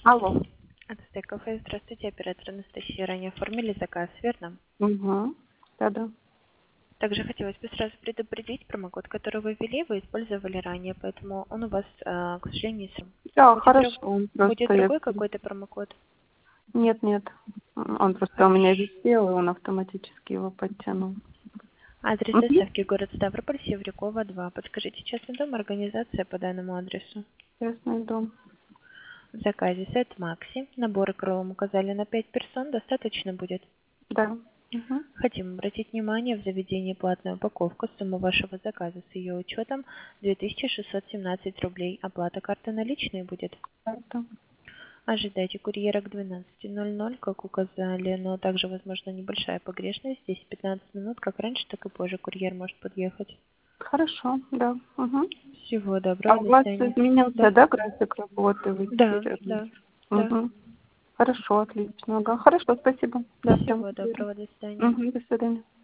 Алло. Ацтек кафе. Здравствуйте, оператор Анастасия. Ранее оформили заказ, верно? Угу. Да-да. Также хотелось бы сразу предупредить, промокод, который вы ввели, вы использовали ранее, поэтому он у вас, к сожалению, Да, будет, хорошо. Он будет просто я... другой какой-то промокод. Нет, нет. Он просто у меня висел, и он автоматически его подтянул. Адрес Угу. доставки город Ставрополь, Севрюкова, 2. Подскажите, частный дом, организация по данному адресу. Частный дом. В заказе сет Макси. Наборы кролом указали на 5 персон. Достаточно будет? Да. Угу. Хотим обратить внимание, в заведении платная упаковка. Сумма вашего заказа с ее учетом 2617 рублей. Оплата карты наличные будет. Это. Ожидайте курьера к 12:00, как указали, но также возможна небольшая погрешность. Здесь 15 минут, как раньше, так и позже курьер может подъехать. Хорошо, да. Угу. Всего А доброго, у до вас свидания. изменился, Да, да, график работы? Вы да, теперь... да, да. Угу. Хорошо, отлично. Ага. Хорошо, спасибо. Да, прям. Всего доброго, до свидания. Угу. До свидания.